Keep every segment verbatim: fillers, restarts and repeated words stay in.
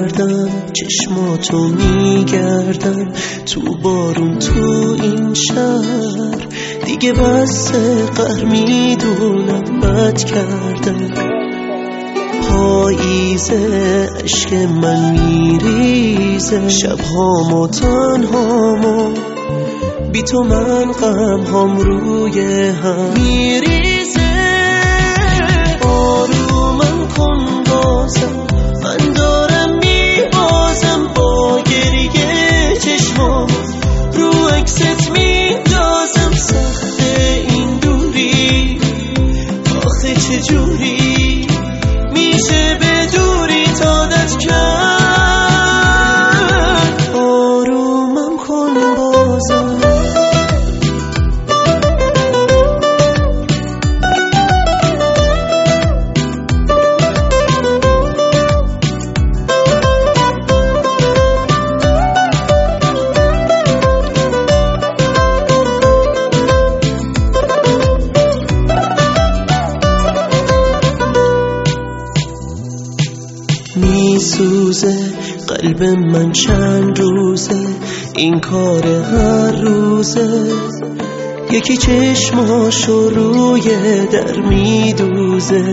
میگردم، چشماتو میگردم، تو بارون تو این شهر دیگه بس قهر میدونم بد کردم. پاییزه عشق من میریزه، شبهامو تنهامو بی تو من غم هم روی هم میریزه. آرومم کن بازم، من دارم میبازم با گریه چشمام رو عکست میندازم. سخته این دوری آخه چجوری میشه به دوری عادت کرد. آرومم کن بازم. میسوزه قلب من چند روزه، این کار هر روزه، یکی چشماشو روی در میدوزه.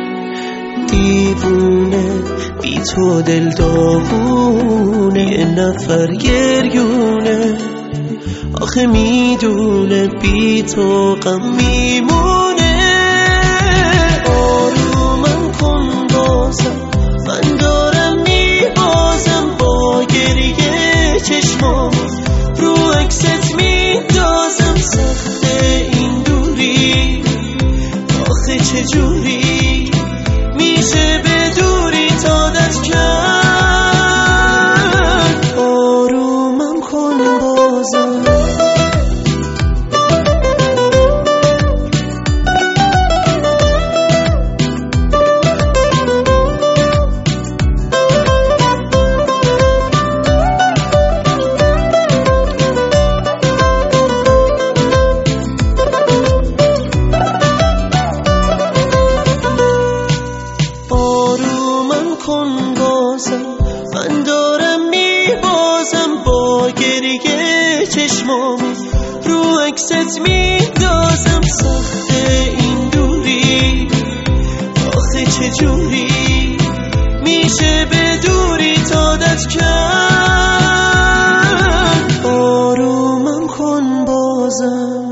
دیوونه بی تو دل داغونه، یه نفر گریونه آخه میدونه بی تو غم میمونه. آرومم کن بازم، من دارم میبازم با گریه چشمام رو عکست میندازم. سخته این دوری آخه چجوری میشه به دوری عادت کرد. آرومم کن بازم. کن بازم، من دارم میبازم با گریه چشمام رو عکست میندازم. سخته این دوری آخه چجوری میشه به دوری عادت کرد. آرومم کن بازم.